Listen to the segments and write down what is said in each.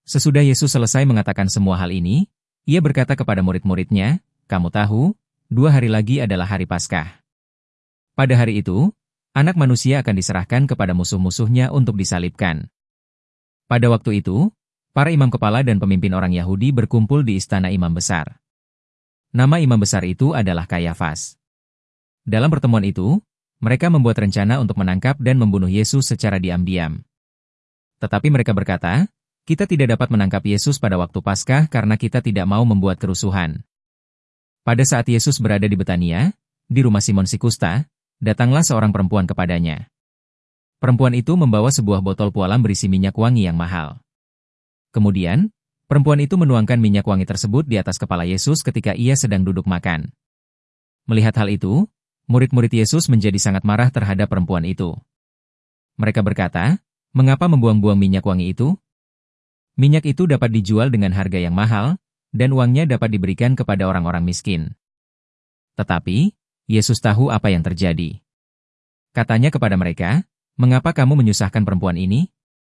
Sesudah Yesus selesai mengatakan semua hal ini, ia berkata kepada murid-muridnya, "Kamu tahu, 2 hari lagi adalah hari Paskah. Pada hari itu, Anak Manusia akan diserahkan kepada musuh-musuhnya untuk disalibkan." Pada waktu itu, para imam kepala dan pemimpin orang Yahudi berkumpul di istana imam besar. Nama imam besar itu adalah Kayafas. Dalam pertemuan itu, mereka membuat rencana untuk menangkap dan membunuh Yesus secara diam-diam. Tetapi mereka berkata, "Kita tidak dapat menangkap Yesus pada waktu Paskah karena kita tidak mau membuat kerusuhan." Pada saat Yesus berada di Betania, di rumah Simon si Kusta, datanglah seorang perempuan kepadanya. Perempuan itu membawa sebuah botol pualam berisi minyak wangi yang mahal. Kemudian, perempuan itu menuangkan minyak wangi tersebut di atas kepala Yesus ketika ia sedang duduk makan. Melihat hal itu, murid-murid Yesus menjadi sangat marah terhadap perempuan itu. Mereka berkata, "Mengapa membuang-buang minyak wangi itu? Minyak itu dapat dijual dengan harga yang mahal, dan uangnya dapat diberikan kepada orang-orang miskin." Tetapi, Yesus tahu apa yang terjadi. Katanya kepada mereka, "Mengapa kamu menyusahkan perempuan ini?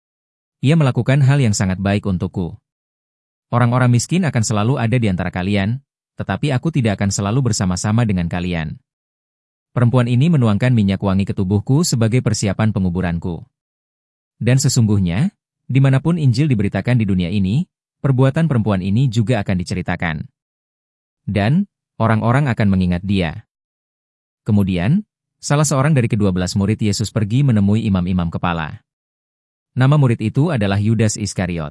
Ia melakukan hal yang sangat baik untukku. Orang-orang miskin akan selalu ada di antara kalian, tetapi aku tidak akan selalu bersama-sama dengan kalian. Perempuan ini menuangkan minyak wangi ke tubuhku sebagai persiapan penguburanku. Dan sesungguhnya, dimanapun Injil diberitakan di dunia ini, perbuatan perempuan ini juga akan diceritakan. Dan, orang-orang akan mengingat dia." Kemudian, salah seorang dari ke-12 murid Yesus pergi menemui imam-imam kepala. Nama murid itu adalah Yudas Iskariot.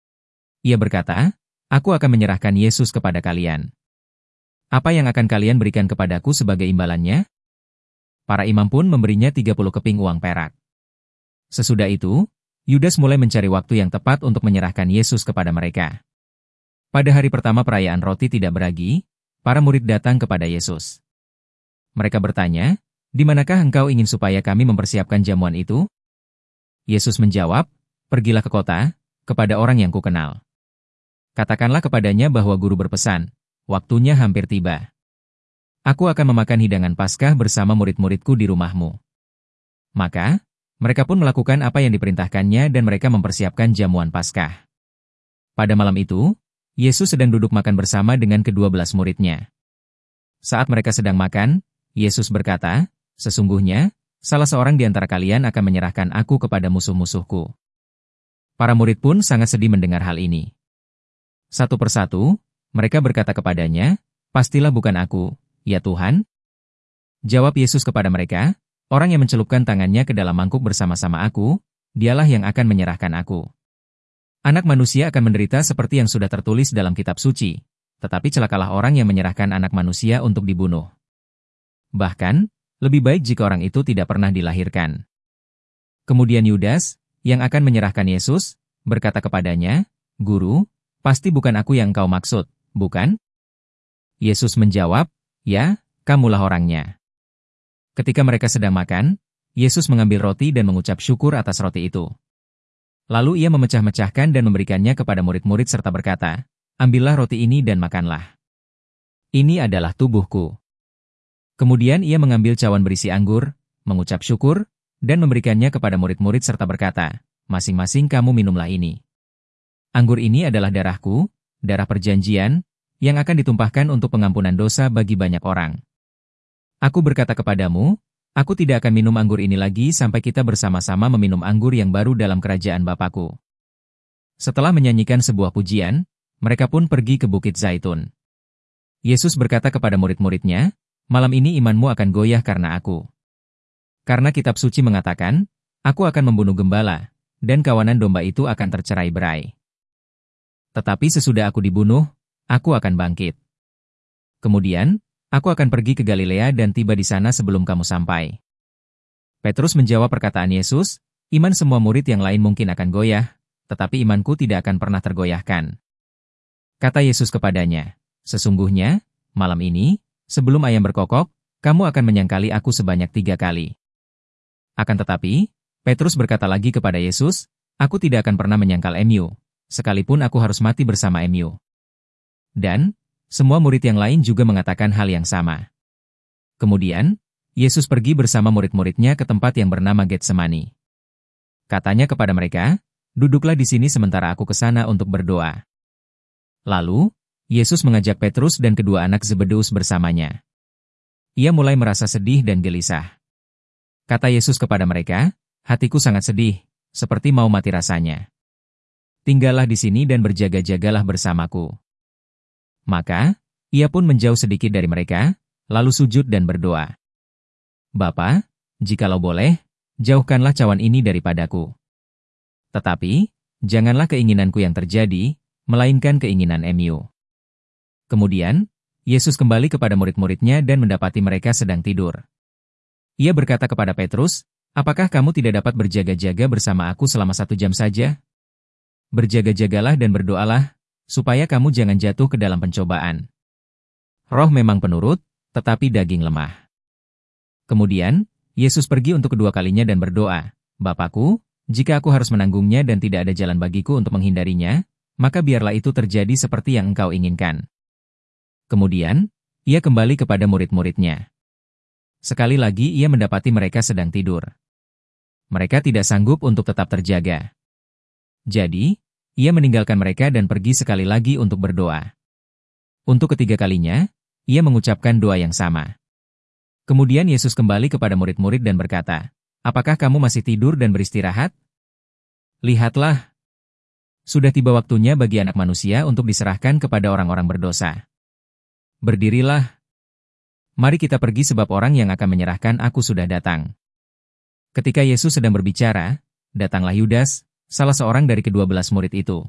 Ia berkata, "Aku akan menyerahkan Yesus kepada kalian. Apa yang akan kalian berikan kepadaku sebagai imbalannya?" Para imam pun memberinya 30 keping uang perak. Sesudah itu, Yudas mulai mencari waktu yang tepat untuk menyerahkan Yesus kepada mereka. Pada hari pertama perayaan roti tidak beragi, para murid datang kepada Yesus. Mereka bertanya, "Di manakah engkau ingin supaya kami mempersiapkan jamuan itu?" Yesus menjawab, "Pergilah ke kota, kepada orang yang kukenal. Katakanlah kepadanya bahwa Guru berpesan, waktunya hampir tiba. Aku akan memakan hidangan Paskah bersama murid-muridku di rumahmu." Maka, mereka pun melakukan apa yang diperintahkannya dan mereka mempersiapkan jamuan Paskah. Pada malam itu, Yesus sedang duduk makan bersama dengan ke-12 muridnya. Saat mereka sedang makan, Yesus berkata, "Sesungguhnya, salah seorang di antara kalian akan menyerahkan aku kepada musuh-musuhku." Para murid pun sangat sedih mendengar hal ini. Satu persatu, mereka berkata kepadanya, "Pastilah bukan aku, ya Tuhan?" Jawab Yesus kepada mereka, "Orang yang mencelupkan tangannya ke dalam mangkuk bersama-sama aku, dialah yang akan menyerahkan aku. Anak Manusia akan menderita seperti yang sudah tertulis dalam kitab suci, tetapi celakalah orang yang menyerahkan Anak Manusia untuk dibunuh. Bahkan, lebih baik jika orang itu tidak pernah dilahirkan." Kemudian Yudas, yang akan menyerahkan Yesus, berkata kepadanya, "Guru, pasti bukan aku yang engkau maksud, bukan?" Yesus menjawab, "Ya, kamulah orangnya." Ketika mereka sedang makan, Yesus mengambil roti dan mengucap syukur atas roti itu. Lalu ia memecah-mecahkan dan memberikannya kepada murid-murid serta berkata, "Ambillah roti ini dan makanlah. Ini adalah tubuhku." Kemudian ia mengambil cawan berisi anggur, mengucap syukur, dan memberikannya kepada murid-murid serta berkata, "Masing-masing kamu minumlah ini. Anggur ini adalah darahku, darah perjanjian, yang akan ditumpahkan untuk pengampunan dosa bagi banyak orang. Aku berkata kepadamu, aku tidak akan minum anggur ini lagi sampai kita bersama-sama meminum anggur yang baru dalam kerajaan Bapakku." Setelah menyanyikan sebuah pujian, mereka pun pergi ke Bukit Zaitun. Yesus berkata kepada murid-muridnya, "Malam ini imanmu akan goyah karena aku. Karena kitab suci mengatakan, aku akan membunuh gembala, dan kawanan domba itu akan tercerai-berai. Tetapi sesudah aku dibunuh, aku akan bangkit. Kemudian, aku akan pergi ke Galilea dan tiba di sana sebelum kamu sampai." Petrus menjawab perkataan Yesus, "Iman semua murid yang lain mungkin akan goyah, tetapi imanku tidak akan pernah tergoyahkan." Kata Yesus kepadanya, "Sesungguhnya, malam ini, sebelum ayam berkokok, kamu akan menyangkali aku sebanyak 3 kali." Akan tetapi, Petrus berkata lagi kepada Yesus, "Aku tidak akan pernah menyangkal MU, sekalipun aku harus mati bersama MU." Dan, semua murid yang lain juga mengatakan hal yang sama. Kemudian, Yesus pergi bersama murid-muridnya ke tempat yang bernama Getsemani. Katanya kepada mereka, Duduklah di sini sementara aku ke sana untuk berdoa." Lalu, Yesus mengajak Petrus dan kedua anak Zebedeus bersamanya. Ia mulai merasa sedih dan gelisah. Kata Yesus kepada mereka, "Hatiku sangat sedih, seperti mau mati rasanya. Tinggallah di sini dan berjaga-jagalah bersamaku." Maka, ia pun menjauh sedikit dari mereka, lalu sujud dan berdoa. "Bapa, jikalau boleh, jauhkanlah cawan ini daripadaku. Tetapi, janganlah keinginanku yang terjadi, melainkan keinginan Mu." Kemudian, Yesus kembali kepada murid-muridnya dan mendapati mereka sedang tidur. Ia berkata kepada Petrus, "Apakah kamu tidak dapat berjaga-jaga bersama aku selama 1 jam saja? Berjaga-jagalah dan berdoalah, supaya kamu jangan jatuh ke dalam pencobaan. Roh memang penurut, tetapi daging lemah." Kemudian, Yesus pergi untuk kedua kalinya dan berdoa, "Bapakku, jika aku harus menanggungnya dan tidak ada jalan bagiku untuk menghindarinya, maka biarlah itu terjadi seperti yang Engkau inginkan." Kemudian, ia kembali kepada murid-muridnya. Sekali lagi ia mendapati mereka sedang tidur. Mereka tidak sanggup untuk tetap terjaga. Jadi, ia meninggalkan mereka dan pergi sekali lagi untuk berdoa. Untuk ketiga kalinya, ia mengucapkan doa yang sama. Kemudian Yesus kembali kepada murid-murid dan berkata, "Apakah kamu masih tidur dan beristirahat? Lihatlah, sudah tiba waktunya bagi Anak Manusia untuk diserahkan kepada orang-orang berdosa. Berdirilah. Mari kita pergi sebab orang yang akan menyerahkan aku sudah datang." Ketika Yesus sedang berbicara, datanglah Yudas, salah seorang dari ke-12 murid itu.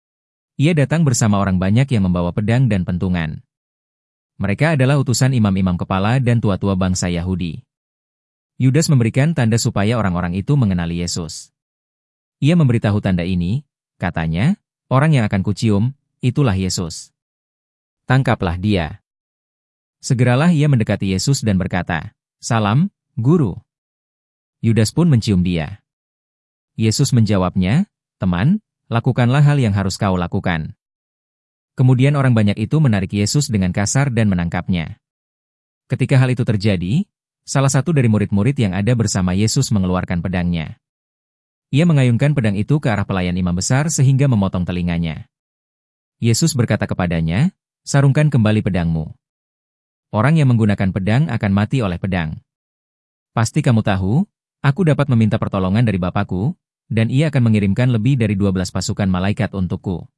Ia datang bersama orang banyak yang membawa pedang dan pentungan. Mereka adalah utusan imam-imam kepala dan tua-tua bangsa Yahudi. Yudas memberikan tanda supaya orang-orang itu mengenali Yesus. Ia memberitahu tanda ini, katanya, "Orang yang akan kucium, itulah Yesus. Tangkaplah dia." Segeralah ia mendekati Yesus dan berkata, "Salam, Guru." Yudas pun mencium dia. Yesus menjawabnya, "Teman, lakukanlah hal yang harus kau lakukan." Kemudian orang banyak itu menarik Yesus dengan kasar dan menangkapnya. Ketika hal itu terjadi, salah satu dari murid-murid yang ada bersama Yesus mengeluarkan pedangnya. Ia mengayunkan pedang itu ke arah pelayan imam besar sehingga memotong telinganya. Yesus berkata kepadanya, "Sarungkan kembali pedangmu. Orang yang menggunakan pedang akan mati oleh pedang. Pasti kamu tahu, aku dapat meminta pertolongan dari Bapakku, dan ia akan mengirimkan lebih dari 12 pasukan malaikat untukku.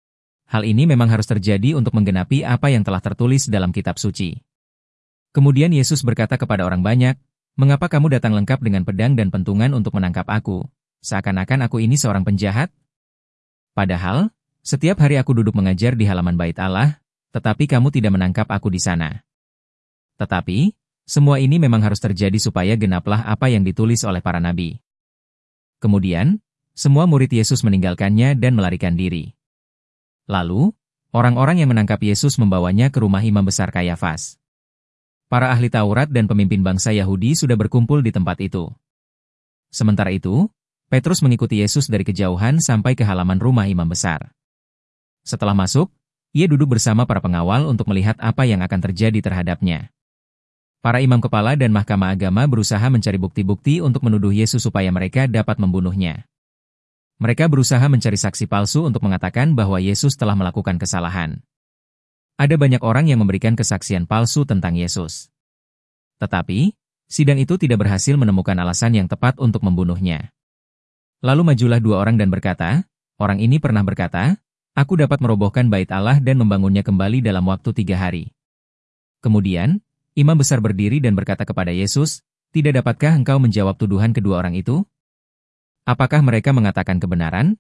Hal ini memang harus terjadi untuk menggenapi apa yang telah tertulis dalam kitab suci." Kemudian Yesus berkata kepada orang banyak, "Mengapa kamu datang lengkap dengan pedang dan pentungan untuk menangkap aku, seakan-akan aku ini seorang penjahat? Padahal, setiap hari aku duduk mengajar di halaman bait Allah, tetapi kamu tidak menangkap aku di sana. Tetapi, semua ini memang harus terjadi supaya genaplah apa yang ditulis oleh para nabi." Kemudian, semua murid Yesus meninggalkannya dan melarikan diri. Lalu, orang-orang yang menangkap Yesus membawanya ke rumah imam besar Kayafas. Para ahli Taurat dan pemimpin bangsa Yahudi sudah berkumpul di tempat itu. Sementara itu, Petrus mengikuti Yesus dari kejauhan sampai ke halaman rumah imam besar. Setelah masuk, ia duduk bersama para pengawal untuk melihat apa yang akan terjadi terhadapnya. Para imam kepala dan mahkamah agama berusaha mencari bukti-bukti untuk menuduh Yesus supaya mereka dapat membunuhnya. Mereka berusaha mencari saksi palsu untuk mengatakan bahwa Yesus telah melakukan kesalahan. Ada banyak orang yang memberikan kesaksian palsu tentang Yesus. Tetapi, sidang itu tidak berhasil menemukan alasan yang tepat untuk membunuhnya. Lalu majulah 2 orang dan berkata, "Orang ini pernah berkata, 'Aku dapat merobohkan bait Allah dan membangunnya kembali dalam waktu 3 hari.'" Kemudian, imam besar berdiri dan berkata kepada Yesus, "Tidak dapatkah engkau menjawab tuduhan kedua orang itu? Apakah mereka mengatakan kebenaran?"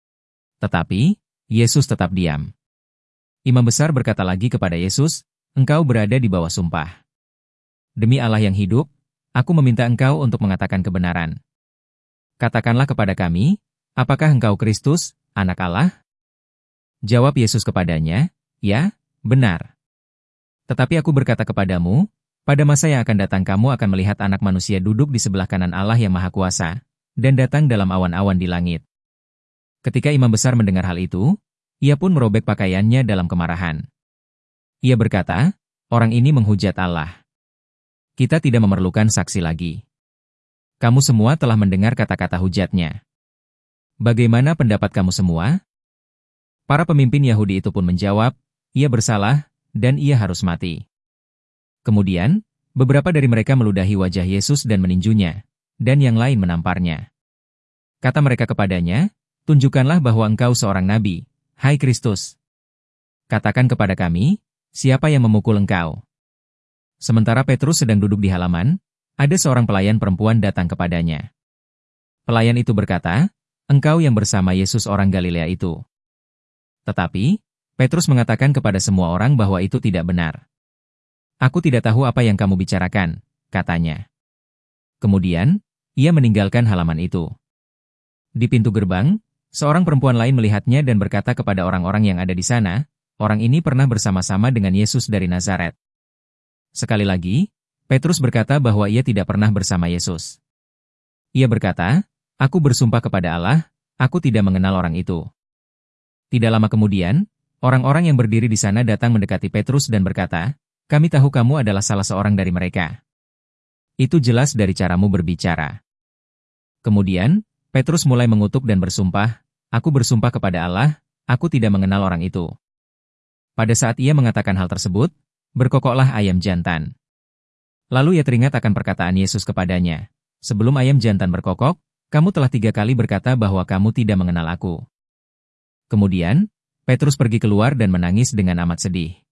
Tetapi, Yesus tetap diam. Imam besar berkata lagi kepada Yesus, "Engkau berada di bawah sumpah. Demi Allah yang hidup, aku meminta engkau untuk mengatakan kebenaran. Katakanlah kepada kami, apakah engkau Kristus, Anak Allah?" Jawab Yesus kepadanya, "Ya, benar. Tetapi aku berkata kepadamu, pada masa yang akan datang kamu akan melihat Anak Manusia duduk di sebelah kanan Allah yang Maha Kuasa, dan datang dalam awan-awan di langit." Ketika imam besar mendengar hal itu, ia pun merobek pakaiannya dalam kemarahan. Ia berkata, "Orang ini menghujat Allah. Kita tidak memerlukan saksi lagi. Kamu semua telah mendengar kata-kata hujatnya. Bagaimana pendapat kamu semua? Para pemimpin Yahudi itu pun menjawab, ia bersalah, dan ia harus mati. Kemudian, beberapa dari mereka meludahi wajah Yesus dan meninjunya, dan yang lain menamparnya. Kata mereka kepadanya, tunjukkanlah bahwa engkau seorang nabi, hai Kristus. Katakan kepada kami, siapa yang memukul engkau? Sementara Petrus sedang duduk di halaman, ada seorang pelayan perempuan datang kepadanya. Pelayan itu berkata, engkau yang bersama Yesus orang Galilea itu. Tetapi, Petrus mengatakan kepada semua orang bahwa itu tidak benar. Aku tidak tahu apa yang kamu bicarakan, katanya. Kemudian, ia meninggalkan halaman itu. Di pintu gerbang, seorang perempuan lain melihatnya dan berkata kepada orang-orang yang ada di sana, orang ini pernah bersama-sama dengan Yesus dari Nazaret. Sekali lagi, Petrus berkata bahwa ia tidak pernah bersama Yesus. Ia berkata, aku bersumpah kepada Allah, aku tidak mengenal orang itu. Tidak lama kemudian, orang-orang yang berdiri di sana datang mendekati Petrus dan berkata, kami tahu kamu adalah salah seorang dari mereka. Itu jelas dari caramu berbicara. Kemudian, Petrus mulai mengutuk dan bersumpah, aku bersumpah kepada Allah, aku tidak mengenal orang itu. Pada saat ia mengatakan hal tersebut, berkokoklah ayam jantan. Lalu ia teringat akan perkataan Yesus kepadanya, sebelum ayam jantan berkokok, kamu telah 3 kali berkata bahwa kamu tidak mengenal aku. Kemudian, Petrus pergi keluar dan menangis dengan amat sedih.